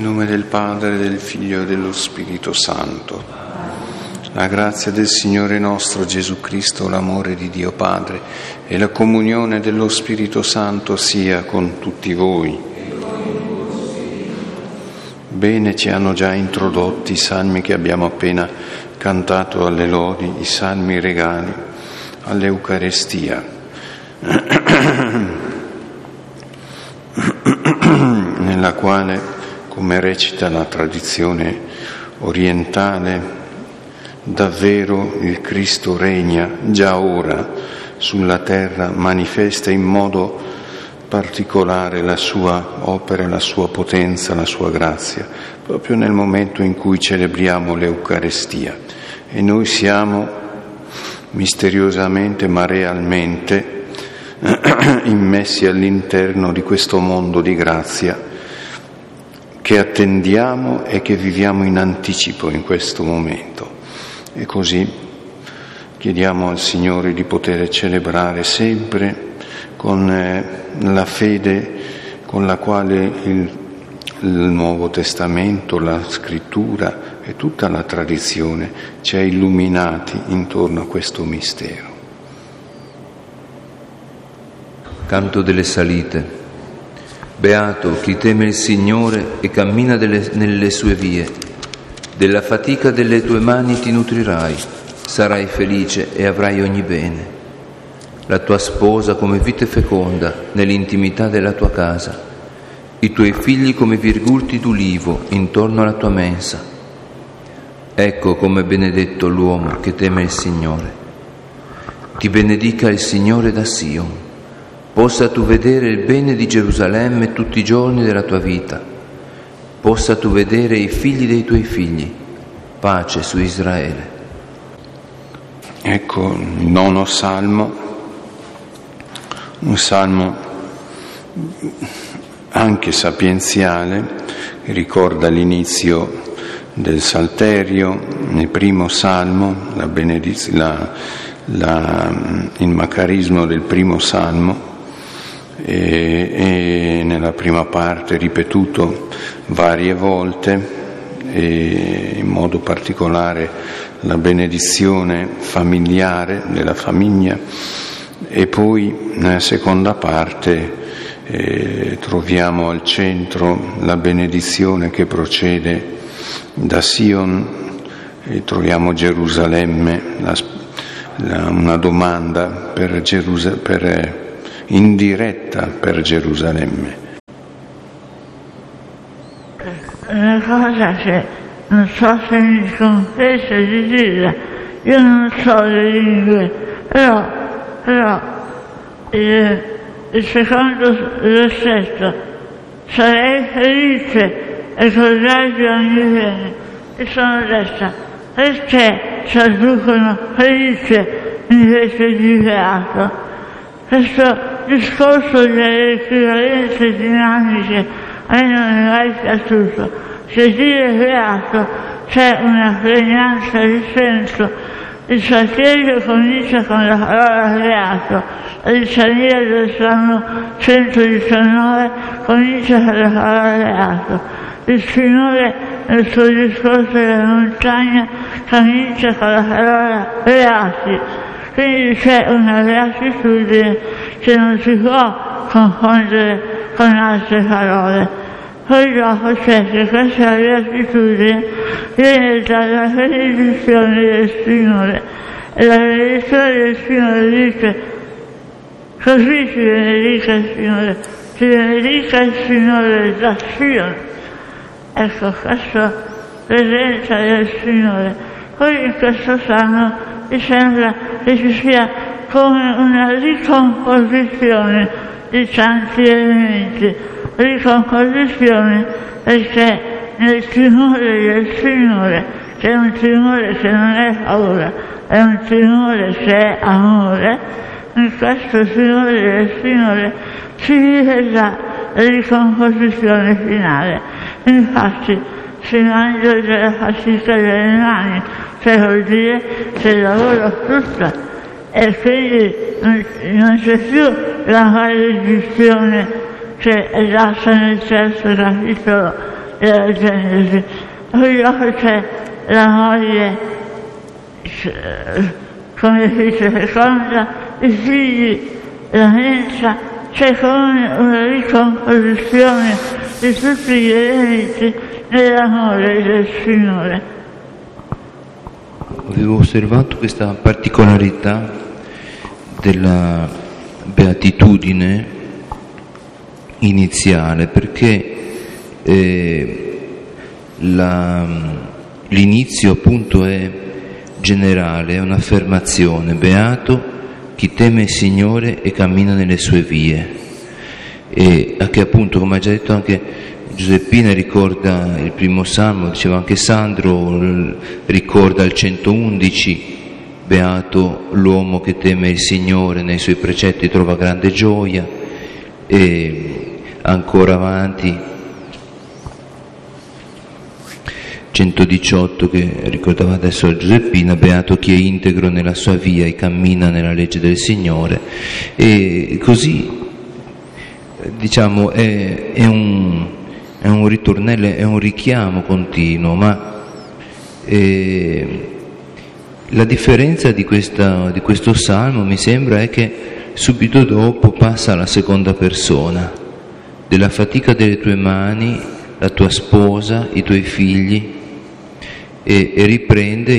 nome del Padre, del Figlio e dello Spirito Santo. La grazia del Signore nostro Gesù Cristo, l'amore di Dio Padre e la comunione dello Spirito Santo sia con tutti voi. Bene ci hanno già introdotti i salmi che abbiamo appena cantato alle lodi, i salmi regali all'Eucarestia, nella quale, come recita la tradizione orientale, davvero il Cristo regna già ora sulla terra, manifesta in modo particolare la sua opera, la sua potenza, la sua grazia, proprio nel momento in cui celebriamo l'Eucarestia. E noi siamo misteriosamente ma realmente immessi all'interno di questo mondo di grazia che attendiamo e che viviamo in anticipo in questo momento. E così chiediamo al Signore di poter celebrare sempre con la fede con la quale il Nuovo Testamento, la Scrittura e tutta la tradizione ci ha illuminati intorno a questo mistero. Canto delle salite. Beato chi teme il Signore e cammina nelle sue vie. Della fatica delle tue mani ti nutrirai, sarai felice e avrai ogni bene. La tua sposa come vite feconda nell'intimità della tua casa, i tuoi figli come virgulti d'ulivo intorno alla tua mensa. Ecco come è benedetto l'uomo che teme il Signore. Ti benedica il Signore da Sion, possa tu vedere il bene di Gerusalemme tutti i giorni della tua vita, possa tu vedere i figli dei tuoi figli, pace su Israele. Ecco il nono salmo, un salmo anche sapienziale, che ricorda l'inizio del Salterio, nel primo salmo, il macarismo del primo salmo, e nella prima parte ripetuto varie volte, e in modo particolare la benedizione familiare della famiglia, e poi nella seconda parte troviamo al centro la benedizione che procede da Sion, e troviamo Gerusalemme, una domanda indiretta per Gerusalemme. Una cosa che non so se mi compete di dire, io non so le lingue, però il secondo versetto: sarei felice e cordaggio ogni bene. E sono detta: perché traducono felice invece di beato? Questo discorso delle equivalenze dinamiche a me non è mai piaciuto. Se dire beato c'è una pregnanza di senso. Il Salterio comincia con la parola beato, la litania del Salmo 119 comincia con la parola beato. Il Signore nel suo discorso della montagna comincia con la parola beati. Quindi c'è una beatitudine che non si può confondere con altre parole. Poi dopo c'è che questa beatitudine viene dalla benedizione del Signore, e la benedizione del Signore dice: così ti benedica il Signore, ti benedica il Signore da Sion. Ecco, questa presenza del Signore. Poi in questo salmo mi sembra che ci sia come una ricomposizione di tanti elementi, ricomposizione perché nel timore del Signore, che è un timore che non è paura, è un timore che è amore, in questo timore del Signore si vive già la ricomposizione finale. Infatti si mangia della fatica delle mani, cioè vuol dire che lavoro tutta, e quindi non c'è più la maledizione che è data nel terzo capitolo della Genesi. Poi dopo c'è la moglie come figlia seconda, i figli, la mensa, c'è come una ricomposizione di tutti gli elementi nell'amore del Signore. Avevo osservato questa particolarità della beatitudine iniziale, perché l'inizio appunto è generale, è un'affermazione: beato chi teme il Signore e cammina nelle sue vie, e che appunto, come ha già detto anche Giuseppina, ricorda il primo salmo, diceva anche Sandro, ricorda il 111, beato l'uomo che teme il Signore, nei suoi precetti trova grande gioia, e ancora avanti 118 che ricordava adesso Giuseppina, beato chi è integro nella sua via e cammina nella legge del Signore. E così, diciamo, è un ritornello, è un richiamo continuo, ma la differenza di questo salmo, mi sembra, è che subito dopo passa alla seconda persona: della fatica delle tue mani, la tua sposa, i tuoi figli, e riprende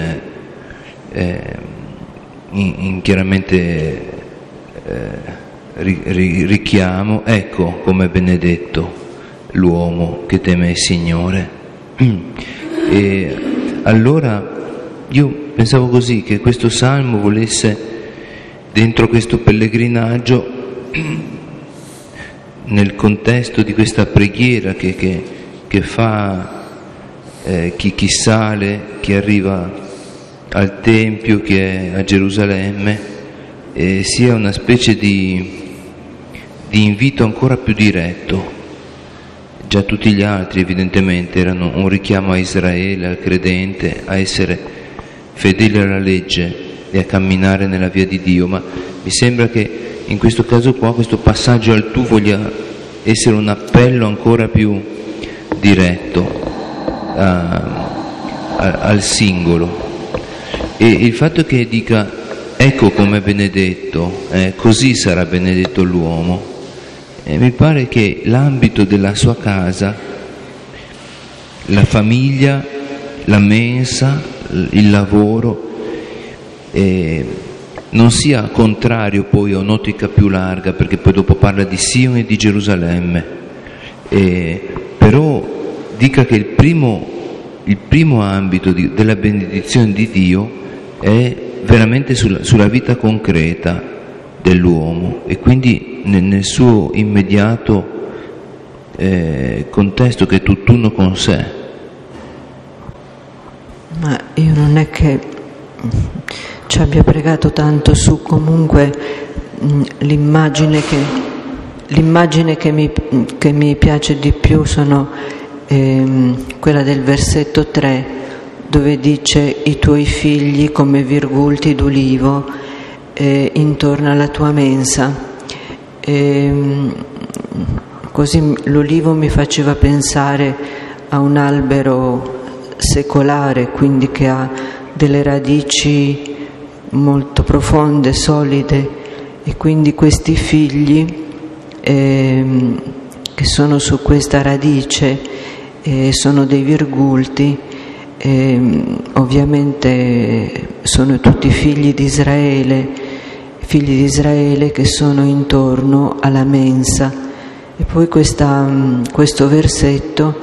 in chiaramente richiamo: ecco come è benedetto l'uomo che teme il Signore. E allora io pensavo così, che questo salmo volesse, dentro questo pellegrinaggio, nel contesto di questa preghiera che fa chi sale, chi arriva al Tempio, chi è a Gerusalemme, sia una specie di invito ancora più diretto. Già tutti gli altri evidentemente erano un richiamo a Israele, al credente, a essere fedeli alla legge e a camminare nella via di Dio, ma mi sembra che in questo caso qua questo passaggio al tu voglia essere un appello ancora più diretto al singolo. E il fatto che dica ecco com'è benedetto, così sarà benedetto l'uomo, mi pare che l'ambito della sua casa, la famiglia, la mensa, il lavoro, non sia contrario poi a un'ottica più larga, perché poi dopo parla di Sion e di Gerusalemme, però dica che il primo ambito della benedizione di Dio è veramente sulla vita concreta dell'uomo, e quindi nel suo immediato contesto che è tutt'uno con sé. Ma io non è che ci abbia pregato tanto su comunque l'immagine che mi piace di più sono quella del versetto 3, dove dice i tuoi figli come virgulti d'ulivo intorno alla tua mensa. Così l'olivo mi faceva pensare a un albero secolare, quindi che ha delle radici molto profonde, solide, e quindi questi figli che sono su questa radice sono dei virgulti, ovviamente sono tutti figli di Israele che sono intorno alla mensa. E poi questo versetto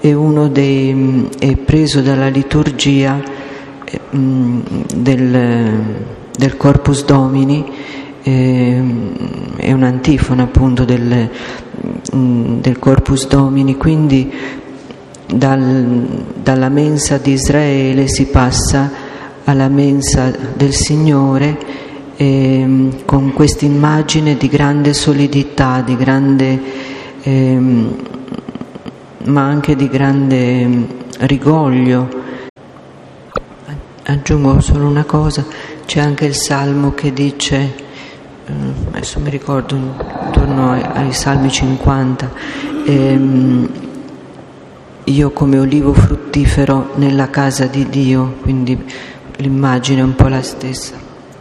è preso dalla liturgia del Corpus Domini, è un'antifona appunto del Corpus Domini, quindi dalla mensa di Israele si passa alla mensa del Signore, con questa immagine di grande solidità, di grande ma anche di grande rigoglio. Aggiungo solo una cosa: c'è anche il salmo che dice, adesso mi ricordo intorno ai salmi 50, io come olivo fruttifero nella casa di Dio, quindi l'immagine è un po' la stessa.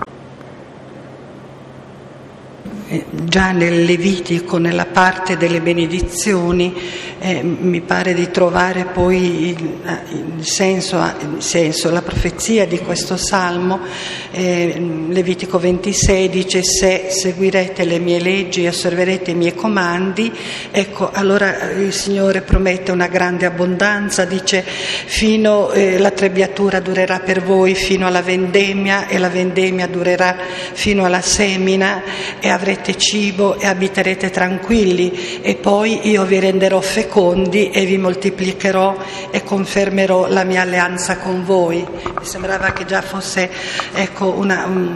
Già nel Levitico, nella parte delle benedizioni, mi pare di trovare poi il senso, la profezia di questo salmo. Levitico 26 dice: se seguirete le mie leggi e osserverete i miei comandi, ecco, allora il Signore promette una grande abbondanza, dice fino la trebbiatura durerà per voi fino alla vendemmia, e la vendemmia durerà fino alla semina, e avrete cibo e abiterete tranquilli, e poi io vi renderò fecondi e vi moltiplicherò e confermerò la mia alleanza con voi. Mi sembrava che già fosse, ecco,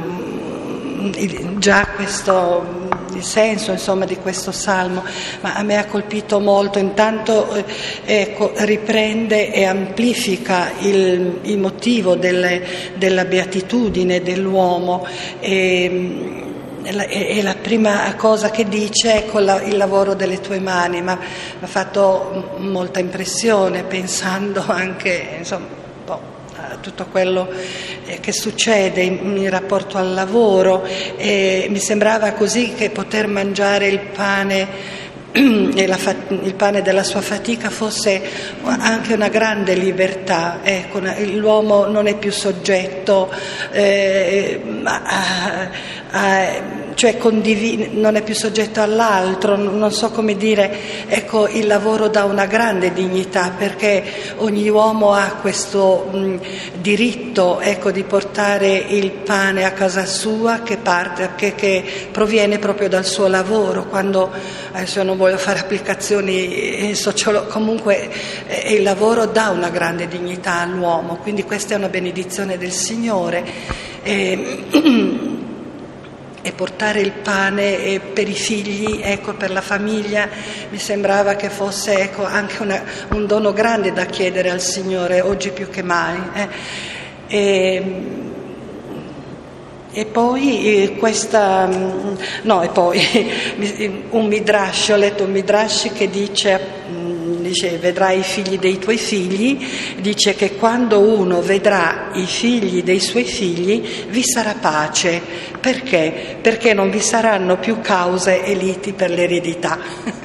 già questo il senso, insomma, di questo salmo, ma a me ha colpito molto. Intanto riprende e amplifica il motivo della beatitudine dell'uomo, e la prima cosa che dice è il lavoro delle tue mani, ma mi ha fatto molta impressione, pensando anche, insomma, a tutto quello che succede in rapporto al lavoro, e mi sembrava così che poter mangiare il pane il pane della sua fatica fosse anche una grande libertà. Ecco, l'uomo non è più soggetto non è più soggetto all'altro, non so come dire. Ecco, il lavoro dà una grande dignità, perché ogni uomo ha questo diritto, ecco, di portare il pane a casa sua, che proviene proprio dal suo lavoro. Quando, adesso non voglio fare applicazioni comunque il lavoro dà una grande dignità all'uomo, quindi questa è una benedizione del Signore. E portare il pane per i figli, ecco, per la famiglia, mi sembrava che fosse, ecco, anche un dono grande da chiedere al Signore, oggi più che mai. E poi un midrash, ho letto un midrash che dice vedrai i figli dei tuoi figli, dice che quando uno vedrà i figli dei suoi figli vi sarà pace. Perché? Perché non vi saranno più cause e liti per l'eredità.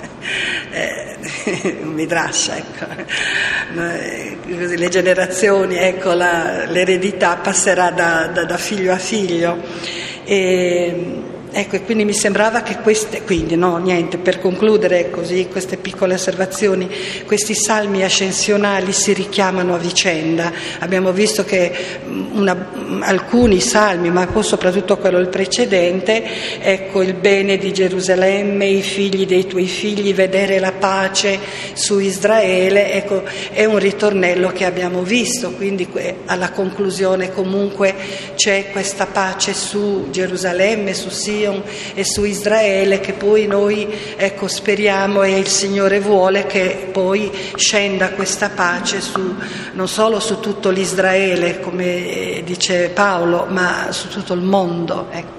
Un midrash, ecco. Così le generazioni, ecco, l'eredità passerà da figlio a figlio. Ecco, e quindi mi sembrava che per concludere così queste piccole osservazioni, questi salmi ascensionali si richiamano a vicenda. Abbiamo visto che alcuni salmi, ma soprattutto quello il precedente, ecco, il bene di Gerusalemme, i figli dei tuoi figli, vedere la pace su Israele, ecco, è un ritornello che abbiamo visto, quindi alla conclusione comunque c'è questa pace su Gerusalemme, su Sion e su Israele, che poi noi, ecco, speriamo, e il Signore vuole che poi scenda questa pace non solo su tutto l'Israele, come dice Paolo, ma su tutto il mondo, ecco.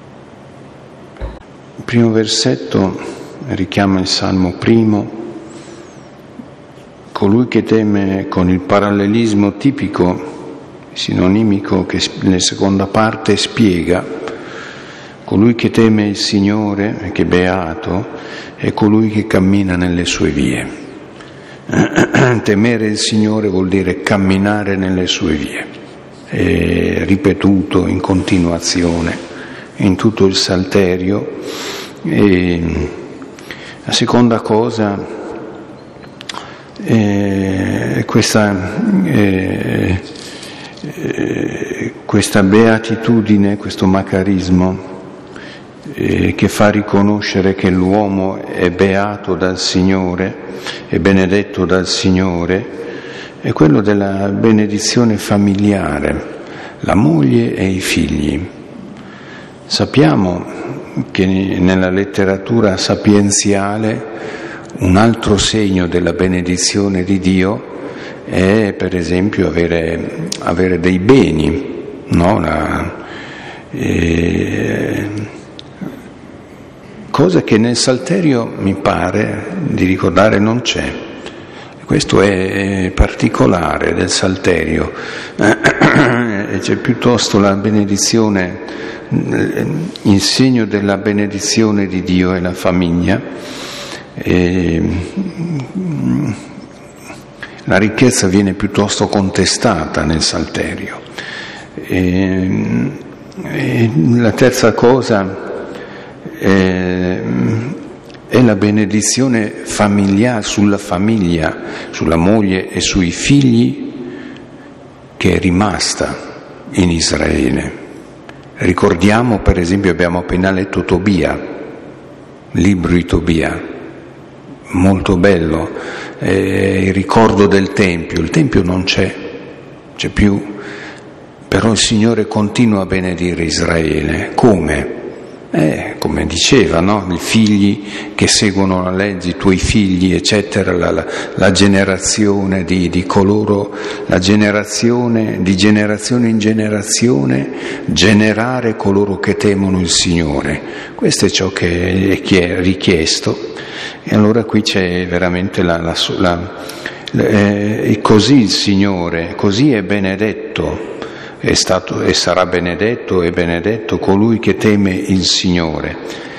Il primo versetto richiama il Salmo primo: colui che teme, con il parallelismo tipico, sinonimico, che nella seconda parte spiega. Colui che teme il Signore, che è beato, è colui che cammina nelle sue vie. Temere il Signore vuol dire camminare nelle sue vie, è ripetuto in continuazione in tutto il Salterio. E la seconda cosa è questa beatitudine, questo macarismo, che fa riconoscere che l'uomo è beato dal Signore, è benedetto dal Signore, è quello della benedizione familiare, la moglie e i figli. Sappiamo che nella letteratura sapienziale un altro segno della benedizione di Dio è, per esempio, avere dei beni, no? Cosa che nel Salterio mi pare di ricordare non c'è. Questo è particolare del Salterio. C'è piuttosto la benedizione, il segno della benedizione di Dio è la famiglia. La ricchezza viene piuttosto contestata nel Salterio. La terza cosa è la benedizione familiare sulla famiglia, sulla moglie e sui figli, che è rimasta in Israele. Ricordiamo, per esempio, abbiamo appena letto Tobia, il libro di Tobia, molto bello, il ricordo del Tempio. Il Tempio non c'è più, però il Signore continua a benedire Israele. Come? Come diceva, no? I figli che seguono la legge, i tuoi figli, eccetera, la generazione di coloro, la generazione di generazione in generazione, generare coloro che temono il Signore. Questo è ciò che è richiesto. E allora qui c'è veramente così il Signore, così è benedetto. È stato e sarà benedetto e benedetto colui che teme il Signore,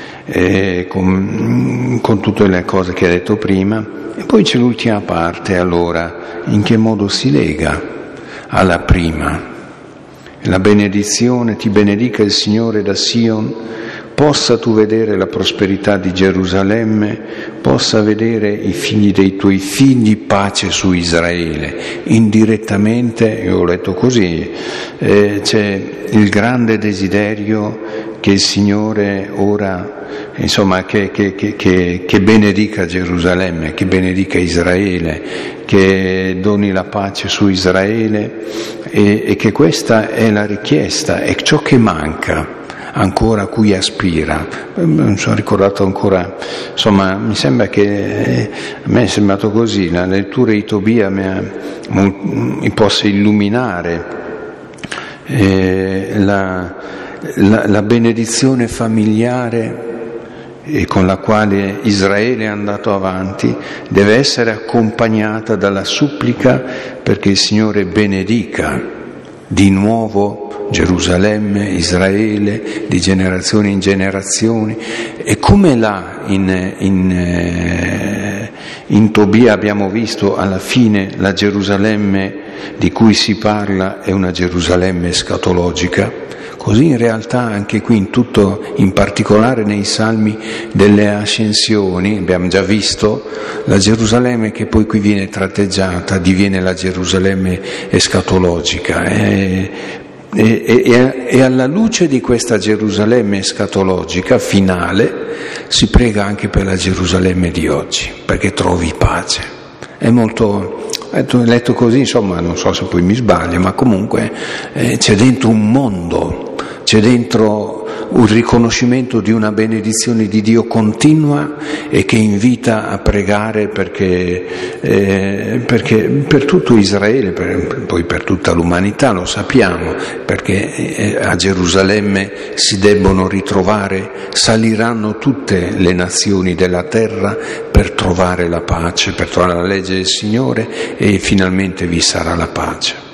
con tutte le cose che ha detto prima. E poi c'è l'ultima parte, allora, in che modo si lega alla prima. La benedizione: ti benedica il Signore da Sion, possa tu vedere la prosperità di Gerusalemme, possa vedere i figli dei tuoi figli, pace su Israele. Indirettamente, io ho letto così, c'è il grande desiderio che il Signore ora, insomma, che benedica Gerusalemme, che benedica Israele, che doni la pace su Israele, e che questa è la richiesta, è ciò che manca ancora, a cui aspira. Non sono ricordato ancora, insomma, mi sembra che a me è sembrato così, la lettura di Tobia mi possa illuminare la benedizione familiare con la quale Israele è andato avanti deve essere accompagnata dalla supplica perché il Signore benedica di nuovo Gerusalemme, Israele, di generazione in generazioni. E come là in Tobia abbiamo visto, alla fine la Gerusalemme di cui si parla è una Gerusalemme escatologica, così in realtà anche qui in tutto, in particolare nei Salmi delle Ascensioni, abbiamo già visto la Gerusalemme che poi qui viene tratteggiata, diviene la Gerusalemme escatologica. E alla luce di questa Gerusalemme escatologica finale si prega anche per la Gerusalemme di oggi, perché trovi pace. È molto, letto così, insomma, non so se poi mi sbaglio, ma comunque c'è dentro un mondo, c'è dentro un riconoscimento di una benedizione di Dio continua e che invita a pregare perché per tutto Israele, poi per tutta l'umanità, lo sappiamo, perché a Gerusalemme si debbono ritrovare, saliranno tutte le nazioni della terra per trovare la pace, per trovare la legge del Signore, e finalmente vi sarà la pace.